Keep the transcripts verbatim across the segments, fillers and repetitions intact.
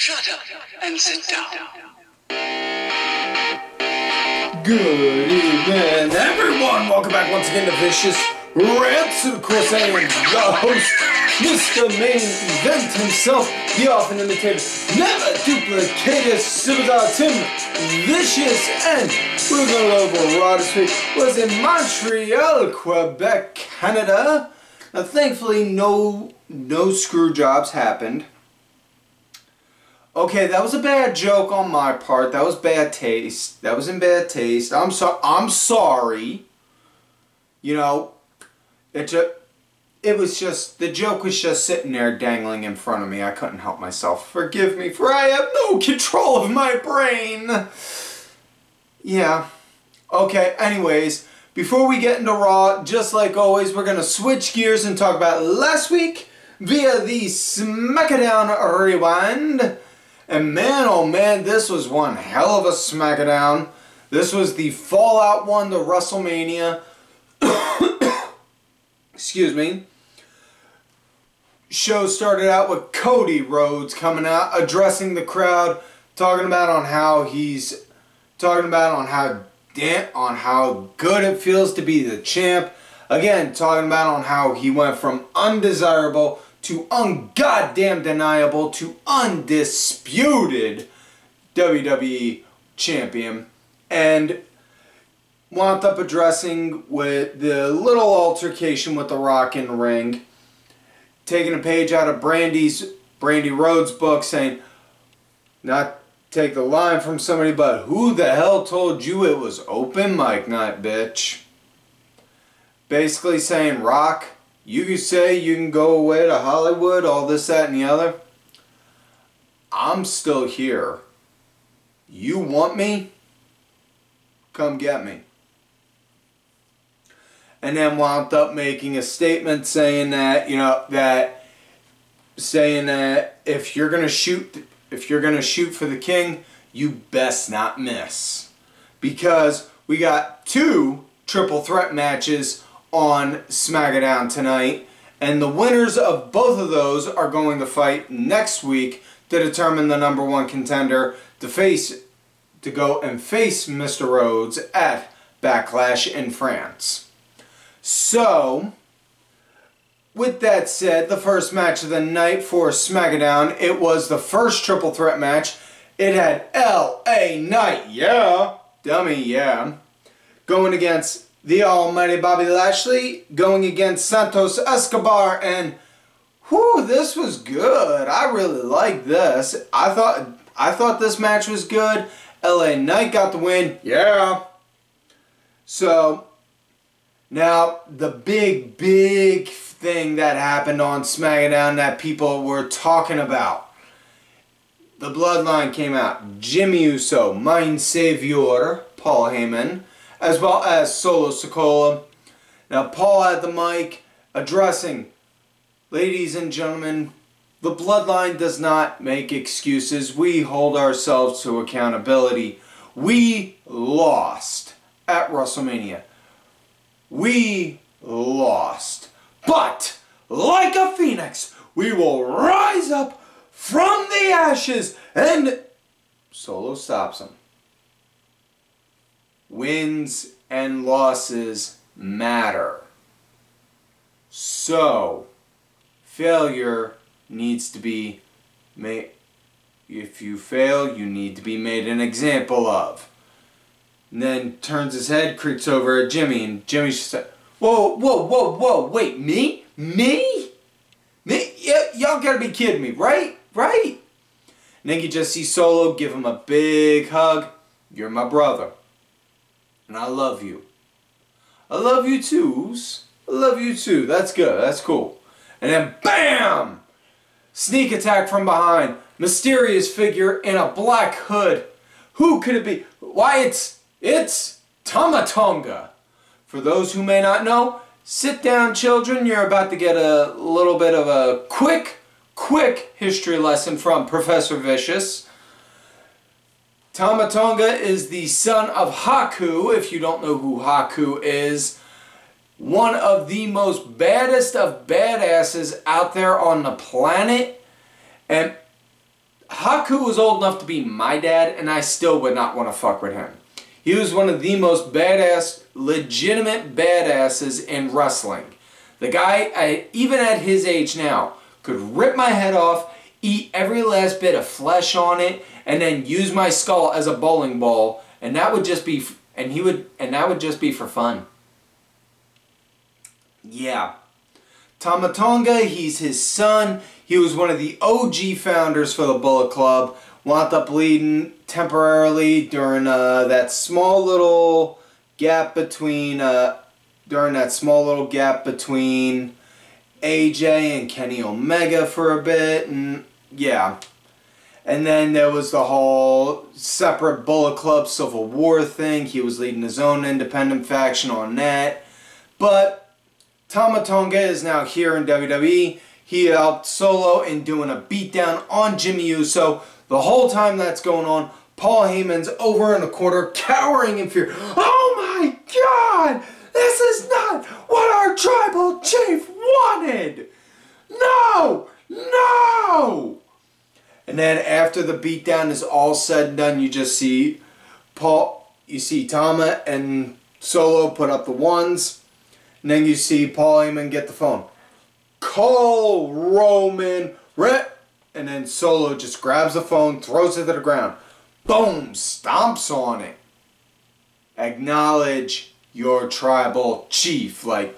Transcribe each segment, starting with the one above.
Shut up and sit down. Good evening, everyone. Welcome back once again to Vicious Rants. Of course, I am your host, Mister Main Event himself, the often imitated, never duplicated Superstar Tim Vicious, and we're going to over Raw this week. Was in Montreal, Quebec, Canada. Now, thankfully, no no screw jobs happened. Okay, that was a bad joke on my part. That was bad taste. That was in bad taste. I'm so I'm sorry. You know, it just, it was just, the joke was just sitting there dangling in front of me. I couldn't help myself. Forgive me, for I have no control of my brain. Yeah. Okay, anyways, before we get into Raw, just like always, we're going to switch gears and talk about last week via the SmackDown Rewind. And man, oh man, this was one hell of a SmackDown. This was the Fallout one to WrestleMania. Excuse me. Show started out with Cody Rhodes coming out, addressing the crowd, talking about on how he's talking about on how damn on how good it feels to be the champ. Again, talking about on how he went from undesirable to ungoddamn deniable to undisputed W W E champion, and wound up addressing with the little altercation with The Rock in the ring, taking a page out of Brandy's Brandy Rhodes' book, saying, not take the line from somebody, but who the hell told you it was open mic night, bitch? Basically saying, Rock, you can say you can go away to Hollywood, all this, that, and the other. I'm still here. You want me? Come get me. And then wound up making a statement saying that, you know, that, saying that if you're gonna shoot, if you're gonna shoot for the king, you best not miss. Because we got two triple threat matches on SmackDown tonight, and the winners of both of those are going to fight next week to determine the number one contender to face to go and face Mister Rhodes at Backlash in France. So, with that said, the first match of the night for SmackDown, it was the first triple threat match. It had L A Knight, yeah, dummy, yeah, going against the almighty Bobby Lashley, going against Santos Escobar, and whew, this was good. I really liked this. I thought I thought this match was good. L A Knight got the win, yeah. So, now the big, big thing that happened on SmackDown that people were talking about. The Bloodline came out. Jimmy Uso, Mein Savior, Paul Heyman, as well as Solo Sikoa. Now, Paul had the mic addressing, ladies and gentlemen, the Bloodline does not make excuses. We hold ourselves to accountability. We lost at WrestleMania. We lost. But, like a phoenix, we will rise up from the ashes, and Solo stops him. Wins and losses matter. So, failure needs to be made. If you fail, you need to be made an example of. And then turns his head, creaks over at Jimmy, and Jimmy just said, whoa, whoa, whoa, whoa, wait, me? Me? Me? Y- y'all gotta be kidding me, right? Right? And then you just see Solo give him a big hug. You're my brother. And I love you. I love you too. I love you too. That's good. That's cool. And then BAM! Sneak attack from behind. Mysterious figure in a black hood. Who could it be? Why, it's, it's Tama Tonga. For those who may not know, sit down, children. You're about to get a little bit of a quick, quick history lesson from Professor Vicious. Tama Tonga is the son of Haku. If you don't know who Haku is, one of the most baddest of badasses out there on the planet. And Haku was old enough to be my dad, and I still would not want to fuck with him. He was one of the most badass, legitimate badasses in wrestling. The guy, I, even at his age now, could rip my head off, eat every last bit of flesh on it, and then use my skull as a bowling ball, and that would just be, and he would, and that would just be for fun. Yeah. Tama Tonga, he's his son. He was one of the O G founders for the Bullet Club. Wound up leading temporarily during uh, that small little gap between uh, during that small little gap between A J and Kenny Omega for a bit, and yeah. And then there was the whole separate Bullet Club Civil War thing. He was leading his own independent faction on that. But Tama Tonga is now here in W W E. He helped Solo in doing a beatdown on Jimmy Uso. The whole time that's going on, Paul Heyman's over in the corner, cowering in fear. Oh my God! This is not what our tribal chief wanted! No! No! And then after the beatdown is all said and done, you just see Paul, you see Tama and Solo put up the ones. And then you see Paul Heyman get the phone. Call Roman Reigns. And then Solo just grabs the phone, throws it to the ground. Boom! Stomps on it. Acknowledge your tribal chief. Like,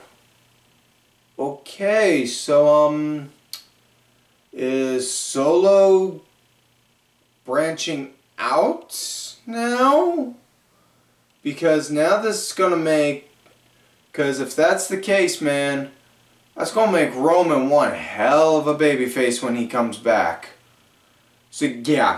okay, so, um, is Solo branching out now? Because now this is going to make, because if that's the case, man, that's going to make Roman one hell of a babyface when he comes back. So, yeah.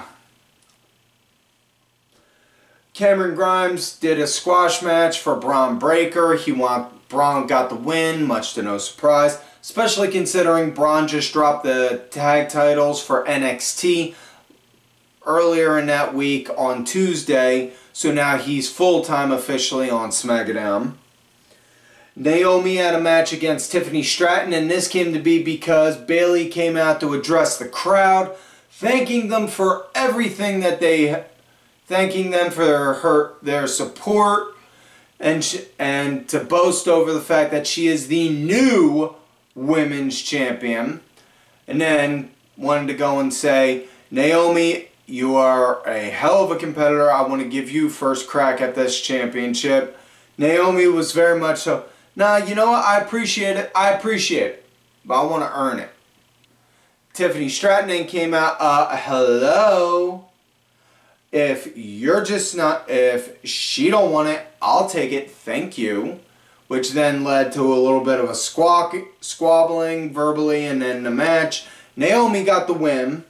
Cameron Grimes did a squash match for Braun Breaker. He want, Braun got the win, much to no surprise. Especially considering Braun just dropped the tag titles for N X T earlier in that week on Tuesday. So now he's full-time officially on SmackDown. Naomi had a match against Tiffany Stratton, and this came to be because Bayley came out to address the crowd, thanking them for everything that they, thanking them for their her, their support, and sh and to boast over the fact that she is the new women's champion, and then wanted to go and say, Naomi, you are a hell of a competitor. I want to give you first crack at this championship. Naomi was very much so. Nah, you know what? I appreciate it. I appreciate it. But I want to earn it. Tiffany Stratton came out, uh, hello. If you're just not, if she don't want it, I'll take it. Thank you. Which then led to a little bit of a squawk, squabbling verbally, and then the match. Naomi got the win.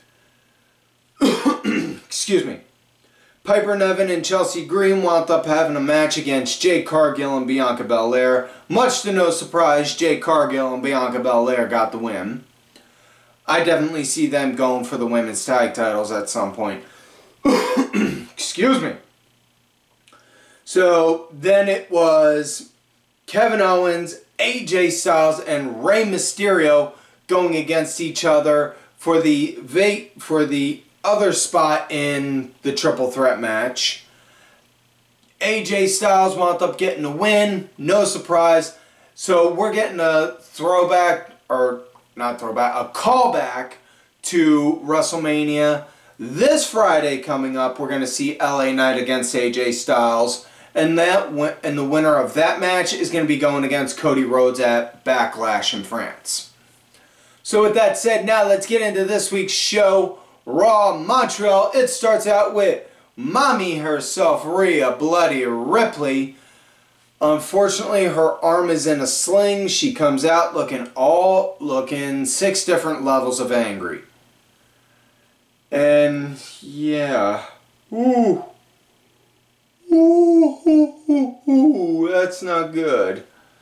Excuse me. Piper Niven and Chelsea Green wound up having a match against Jade Cargill and Bianca Belair. Much to no surprise, Jade Cargill and Bianca Belair got the win. I definitely see them going for the women's tag titles at some point. Excuse me. So then it was Kevin Owens, A J Styles, and Rey Mysterio going against each other for the va for the other spot in the triple threat match. A J Styles wound up getting the win, no surprise. So we're getting a throwback, or not throwback, a callback to WrestleMania. This Friday coming up, we're going to see L A Knight against A J Styles. And that and the winner of that match is going to be going against Cody Rhodes at Backlash in France. So with that said, now let's get into this week's show. Raw Montreal. It starts out with Mommy herself, Rhea Bloody Ripley. Unfortunately, her arm is in a sling. She comes out looking all looking six different levels of angry. And yeah, ooh, ooh, ooh, ooh, ooh, that's not good.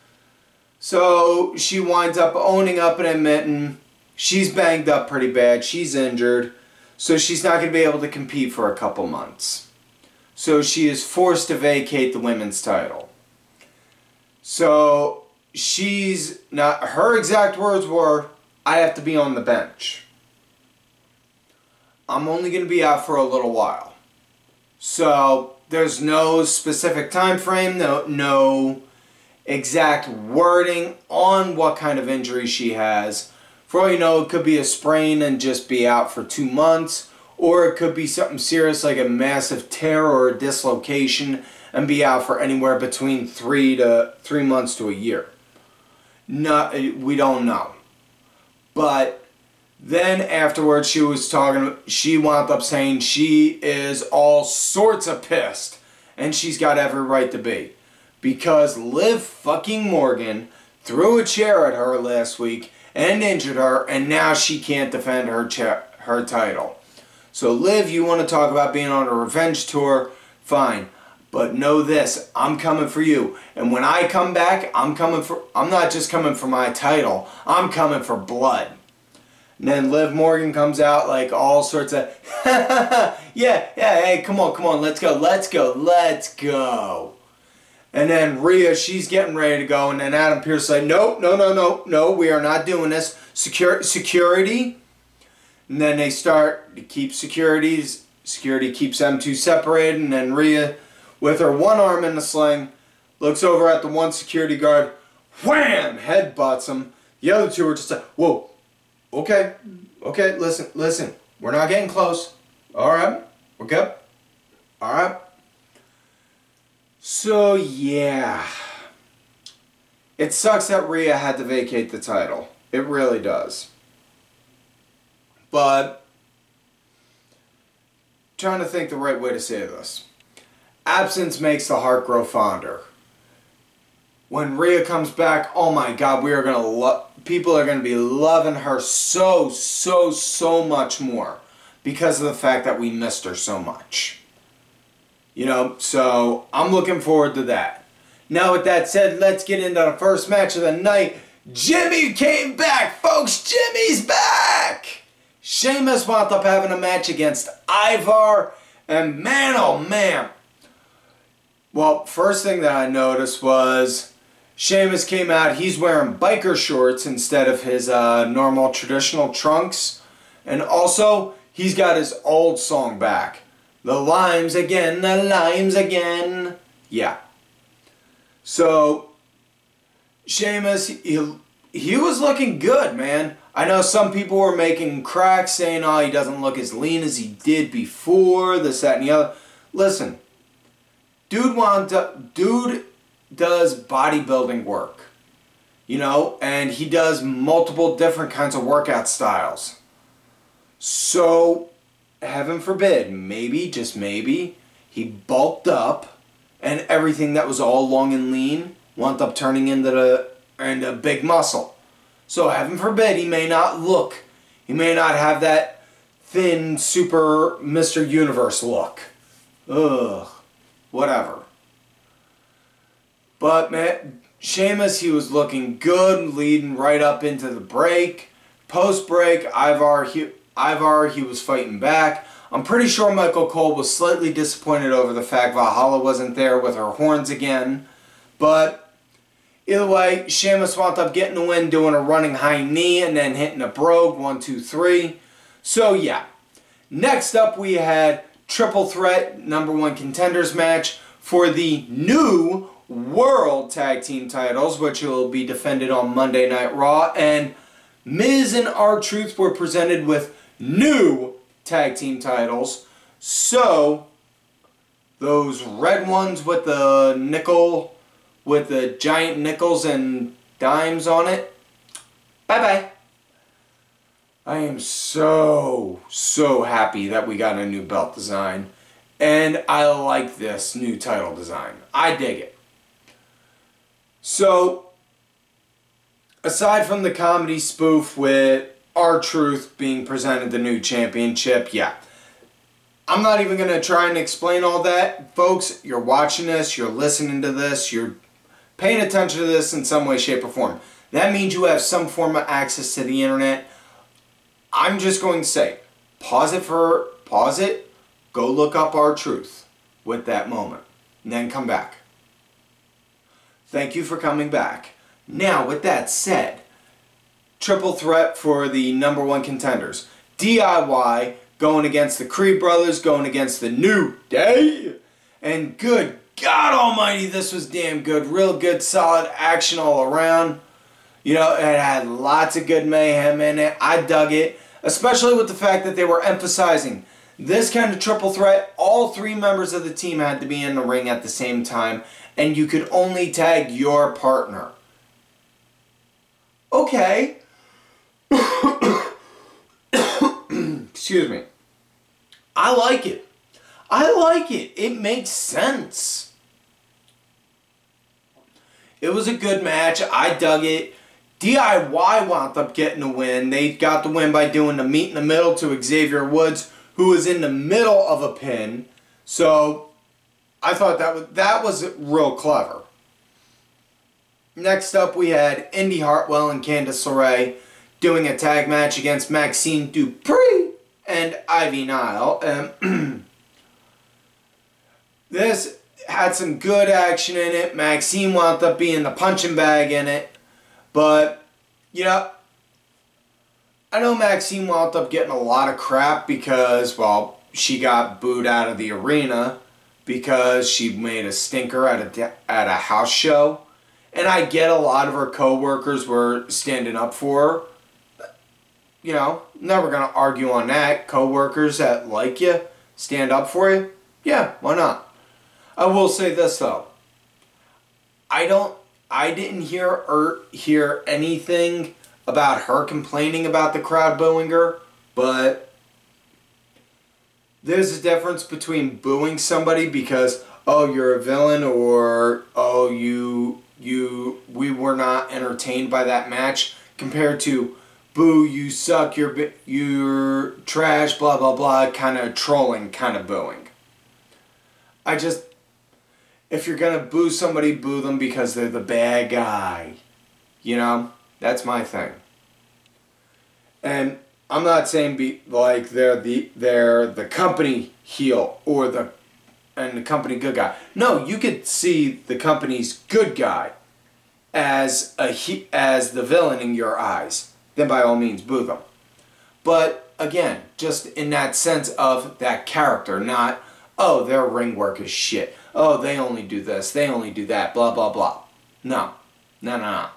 So she winds up owning up and admitting she's banged up pretty bad. She's injured. So she's not going to be able to compete for a couple months. So she is forced to vacate the women's title. So she's not, her exact words were, I have to be on the bench. I'm only going to be out for a little while. So there's no specific time frame, no, no exact wording on what kind of injury she has. For all you know, it could be a sprain and just be out for two months. Or it could be something serious like a massive tear or a dislocation and be out for anywhere between three to three months to a year. No, we don't know. But then afterwards she was talking, she wound up saying she is all sorts of pissed. And she's got every right to be. Because Liv fucking Morgan threw a chair at her last week and injured her, and now she can't defend her cha- her title. So Liv, you want to talk about being on a revenge tour, fine. But know this, I'm coming for you. And when I come back, I'm coming for, I'm not just coming for my title, I'm coming for blood. And then Liv Morgan comes out like all sorts of, yeah, yeah, hey, come on, come on, let's go, let's go, let's go. And then Rhea, she's getting ready to go, and then Adam Pearce like, nope, no, no, no, no, we are not doing this. Secure, security. And then they start to keep securities. Security keeps them two separated. And then Rhea, with her one arm in the sling, looks over at the one security guard. Wham! Headbutts him. The other two are just like, whoa. Okay. Okay, listen, listen. We're not getting close. All right. We're good. All right. So, yeah. It sucks that Rhea had to vacate the title. It really does. But, trying to think the right way to say this. Absence makes the heart grow fonder. When Rhea comes back, oh my God, we are going to love, people are going to be loving her so, so, so much more. Because of the fact that we missed her so much. You know, so I'm looking forward to that. Now with that said, let's get into the first match of the night. Jimmy came back, folks. Jimmy's back. Sheamus wound up having a match against Ivar, and man, oh man. Well, first thing that I noticed was Sheamus came out, he's wearing biker shorts instead of his uh, normal traditional trunks. And also, he's got his old song back. The limes again, the limes again. Yeah. So, Sheamus, he, he was looking good, man. I know some people were making cracks saying, oh, he doesn't look as lean as he did before, this, that, and the other. Listen, dude, want to, dude does bodybuilding work, you know, and he does multiple different kinds of workout styles. So, heaven forbid, maybe, just maybe, he bulked up and everything that was all long and lean wound up turning into, the, into a big muscle. So heaven forbid, he may not look, he may not have that thin, super Mister Universe look. Ugh, whatever. But man, Sheamus, he was looking good, leading right up into the break. Post-break, Ivar, he, Ivar, he was fighting back. I'm pretty sure Michael Cole was slightly disappointed over the fact Valhalla wasn't there with her horns again. But either way, Sheamus wound up getting the win, doing a running high knee and then hitting a brogue, one, two, three. So yeah. Next up we had Triple Threat number one contenders match for the new World Tag Team titles, which will be defended on Monday Night Raw. And Miz and R-Truth were presented with new tag team titles. So, those red ones with the nickel, with the giant nickels and dimes on it, bye-bye. I am so, so happy that we got a new belt design. And I like this new title design. I dig it. So, aside from the comedy spoof with R-Truth being presented the new championship, yeah. I'm not even going to try and explain all that. Folks, you're watching this, you're listening to this, you're paying attention to this in some way, shape, or form. That means you have some form of access to the internet. I'm just going to say, pause it for, pause it, go look up R-Truth with that moment, and then come back. Thank you for coming back. Now, with that said, Triple Threat for the number one contenders. D I Y going against the Creed brothers, going against the New Day. And good God almighty, this was damn good. Real good, solid action all around. You know, it had lots of good mayhem in it. I dug it, especially with the fact that they were emphasizing this kind of triple threat. All three members of the team had to be in the ring at the same time, and you could only tag your partner. Okay. Excuse me. I like it. I like it. It makes sense. It was a good match. I dug it. D I Y wound up getting the win. They got the win by doing the meet in the middle to Xavier Woods, who was in the middle of a pin. So I thought that was, that was real clever. Next up, we had Indy Hartwell and Candice LeRae doing a tag match against Maxine Dupri and Ivy Nile. Um, this had some good action in it. Maxine wound up being the punching bag in it. But, you know, I know Maxine wound up getting a lot of crap because, well, she got booed out of the arena because she made a stinker at a, at a house show. And I get a lot of her co-workers were standing up for her. You know, never going to argue on that. Co-workers that like you, stand up for you. Yeah, why not? I will say this, though. I don't, I didn't hear or hear anything about her complaining about the crowd booing her, but there's a difference between booing somebody because, oh, you're a villain, or, oh, you, you, we were not entertained by that match, compared to, boo, you suck, you're, you're trash, blah, blah, blah, kind of trolling, kind of booing. I just, if you're going to boo somebody, boo them because they're the bad guy. You know? That's my thing. And I'm not saying be like they're the they're the company heel or the and the company good guy. No, you could see the company's good guy as a he, as the villain in your eyes. Then by all means boo them. But again, just in that sense of that character, not, oh, their ring work is shit. Oh, they only do this, they only do that, blah, blah, blah. No. No, no, no.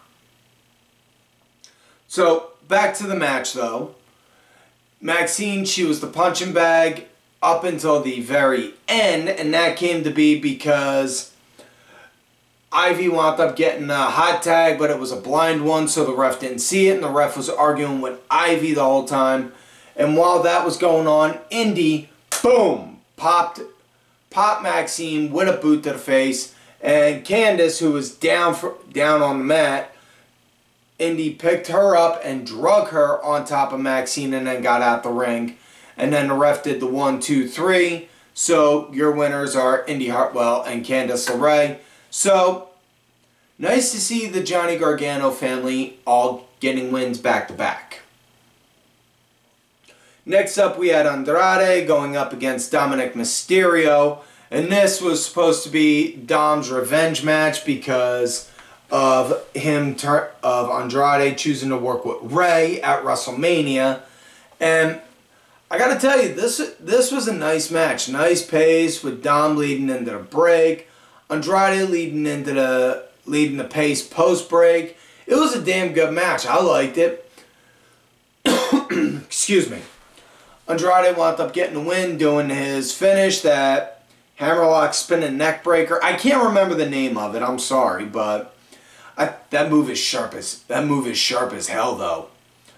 So, back to the match, though. Maxine, she was the punching bag up until the very end, and that came to be because Ivy wound up getting a hot tag, but it was a blind one, so the ref didn't see it, and the ref was arguing with Ivy the whole time. And while that was going on, Indy, boom, popped Pop Maxine with a boot to the face, and Candice, who was down for, down on the mat, Indy picked her up and drug her on top of Maxine and then got out the ring. And then the ref did the one, two, three. So your winners are Indy Hartwell and Candice LeRae. So nice to see the Johnny Gargano family all getting wins back to back. Next up, we had Andrade going up against Dominic Mysterio. And this was supposed to be Dom's revenge match because of him, of Andrade choosing to work with Rey at WrestleMania. And I gotta tell you, this, this was a nice match. Nice pace with Dom leading into the break. Andrade leading into the, leading the pace post-break. It was a damn good match. I liked it. Excuse me. Andrade wound up getting the win, doing his finish, that hammerlock spinning neck breaker. I can't remember the name of it, I'm sorry, but I, that move is sharp as that move is sharp as hell, though.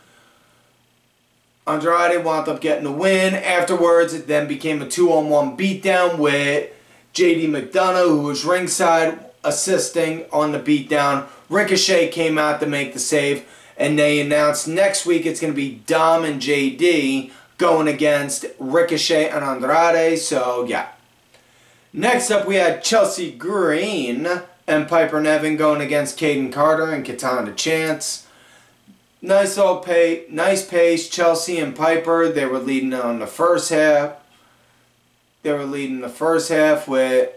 Andrade wound up getting the win. Afterwards, it then became a two-on-one beatdown with J D McDonough, who was ringside assisting on the beatdown. Ricochet came out to make the save, and they announced next week it's going to be Dom and J D going against Ricochet and Andrade, so yeah. Next up, we had Chelsea Green and Piper Niven going against Caden Carter and Katana Chance. Nice old pay, nice pace. Chelsea and Piper, they were leading on the first half. They were leading the first half with,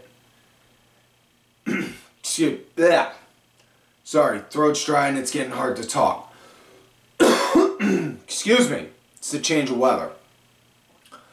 excuse, bleh. Sorry, throat's dry and it's getting hard to talk. Excuse me. It's the change of weather.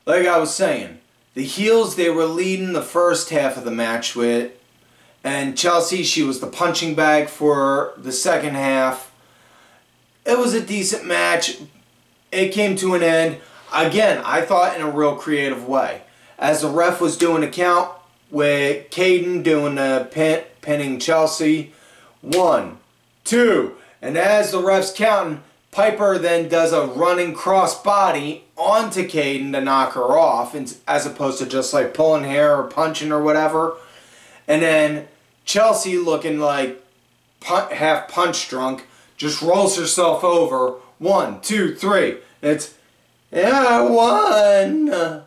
like I was saying, the heels, they were leading the first half of the match with, and Chelsea, she was the punching bag for the second half. It was a decent match. It came to an end. Again, I thought in a real creative way. As the ref was doing a count with Caden doing the pin, pinning Chelsea. One, two, and as the ref's counting, Piper then does a running crossbody onto Caden to knock her off, as opposed to just like pulling hair or punching or whatever. And then Chelsea, looking like pun half punch drunk, just rolls herself over. One, two, three. It's, yeah, I won.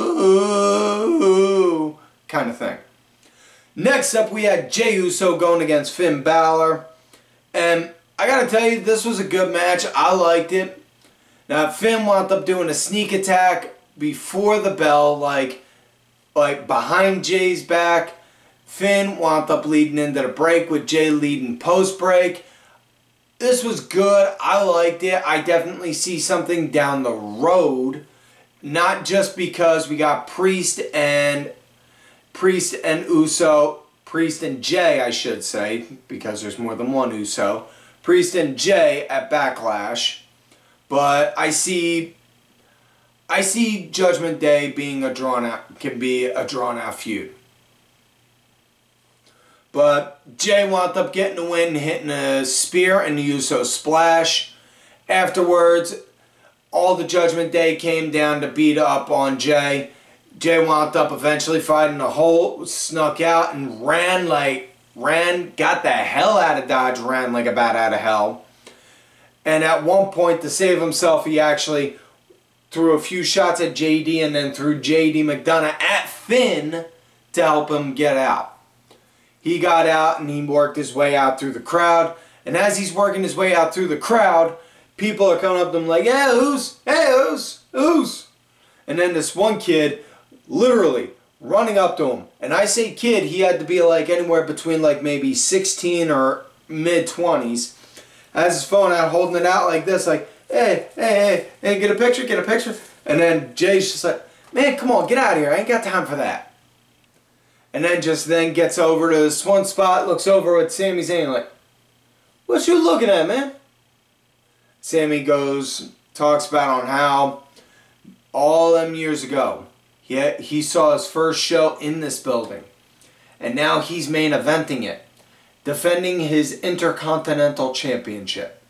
Ooh, kind of thing. Next up, we had Jey Uso going against Finn Balor. And I gotta tell you, this was a good match. I liked it. Now, Finn wound up doing a sneak attack before the bell, like, like behind Jay's back. Finn wound up leading into the break with Jey leading post-break. This was good. I liked it. I definitely see something down the road. Not just because we got Priest and Priest and Uso, Priest and Jey, I should say, because there's more than one Uso. Priest and Jey at Backlash, but I see, I see Judgment Day being a drawn out, can be a drawn out feud. But Jey wound up getting a win, hitting a spear and the Uso splash. Afterwards, all the Judgment Day came down to beat up on Jey. Jey wound up eventually fighting the hole, snuck out and ran like, ran, got the hell out of Dodge, ran like a bat out of hell. And at one point, to save himself, he actually threw a few shots at J D and then threw J D McDonough at Finn to help him get out. He got out and he worked his way out through the crowd. And as he's working his way out through the crowd, people are coming up to him like, hey, who's, hey, who's, who's? And then this one kid, literally running up to him. And I say kid, he had to be like anywhere between like maybe sixteen or mid twenties. Has his phone out, holding it out like this, like, hey, hey, hey, hey, get a picture, get a picture. And then Jay's just like, man, come on, get out of here. I ain't got time for that. And then just then gets over to this one spot, looks over at Sami Zayn like, what you looking at, man? Sami goes, talks about on how all them years ago, he, he saw his first show in this building. And now he's main eventing it, defending his Intercontinental Championship.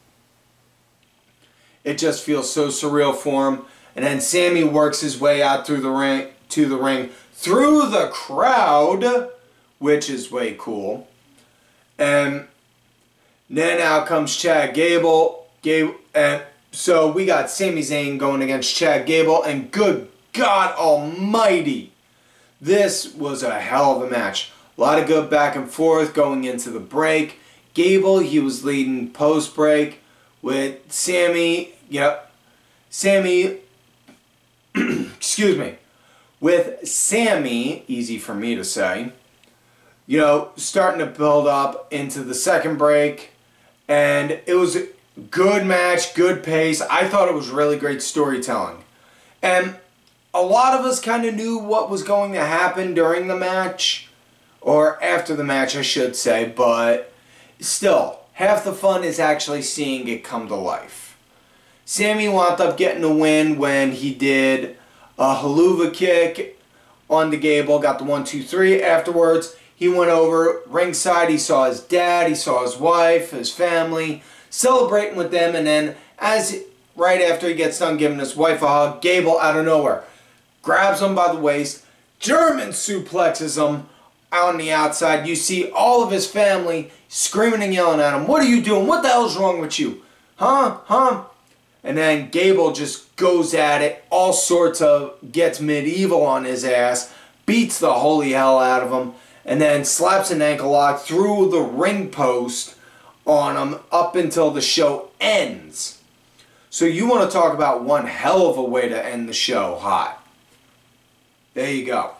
It just feels so surreal for him. And then Sami works his way out through the ring, to the ring, through the crowd, which is way cool. And then out comes Chad Gable. Gable and so we got Sami Zayn going against Chad Gable, and good God almighty, this was a hell of a match. A lot of good back and forth going into the break. Gable, he was leading post-break with Sami, yep, Sami, excuse me, with Sami, easy for me to say, you know, starting to build up into the second break, and it was a good match, good pace. I thought it was really great storytelling. And a lot of us kind of knew what was going to happen during the match, or after the match, I should say, but still, half the fun is actually seeing it come to life. Sami wound up getting a win when he did a haluva kick on the Gable, got the one, two, three. Afterwards, he went over ringside, he saw his dad, he saw his wife, his family, celebrating with them, and then as right after he gets done giving his wife a hug, Gable out of nowhere grabs him by the waist, German suplexes him out on the outside. You see all of his family screaming and yelling at him, what are you doing? What the hell's wrong with you? Huh? Huh? And then Gable just goes at it, all sorts of, gets medieval on his ass, beats the holy hell out of him, and then slaps an ankle lock through the ring post on him up until the show ends. So you want to talk about one hell of a way to end the show hot. There you go.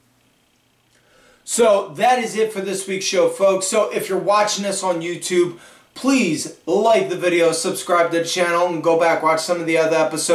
So that is it for this week's show, folks. So if you're watching this on YouTube, please like the video, subscribe to the channel, and go back watch some of the other episodes.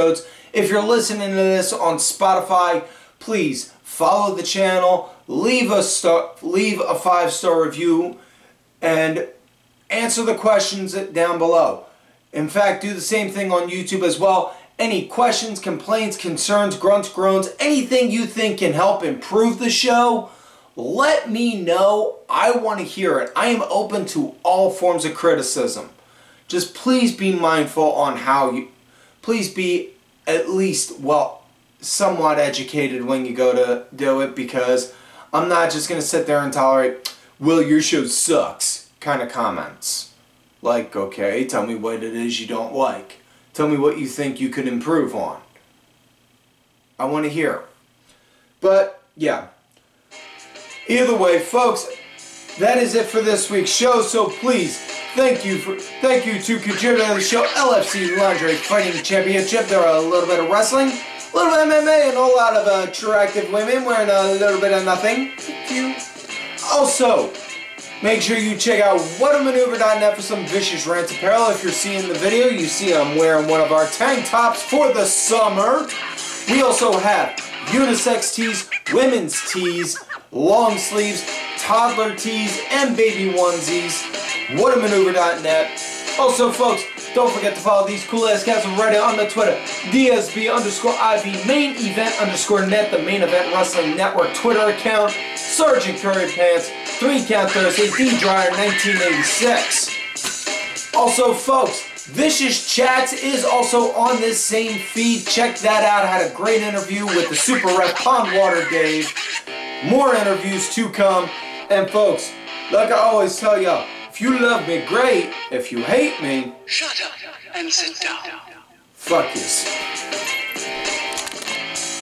If you're listening to this on Spotify, please follow the channel, leave a star, leave a five-star review, and answer the questions down below. In fact, do the same thing on YouTube as well. Any questions, complaints, concerns, grunts, groans, anything you think can help improve the show, let me know. I want to hear it. I am open to all forms of criticism. Just please be mindful on how you, please be at least, well, somewhat educated when you go to do it, because I'm not just going to sit there and tolerate, well, your show sucks kind of comments. Like, okay, tell me what it is you don't like. Tell me what you think you could improve on. I want to hear. But, yeah. Either way, folks, that is it for this week's show. So please, thank you for thank you to contributor to the show, L F C Lingerie Fighting Championship. There are a little bit of wrestling, a little bit of M M A, and a whole lot of uh, attractive women wearing a little bit of nothing. Thank you. Also, make sure you check out what a maneuver dot net for some vicious rants apparel. If you're seeing the video, you see I'm wearing one of our tank tops for the summer. We also have unisex tees, women's tees, long sleeves, toddler tees, and baby onesies. what a maneuver dot net. Also, folks, don't forget to follow these cool ass cats on Reddit on the Twitter. D S B underscore I V main event underscore net, the Main Event Wrestling Network Twitter account. Sergeant Curry Pants, three count Thursday, D Dryer nineteen eighty-six. Also, folks, Vicious Chats is also on this same feed. Check that out. I had a great interview with the Super Ref Pondwater Dave. More interviews to come. And folks, like I always tell y'all, if you love me, great. If you hate me, shut up and sit down. Fuck you.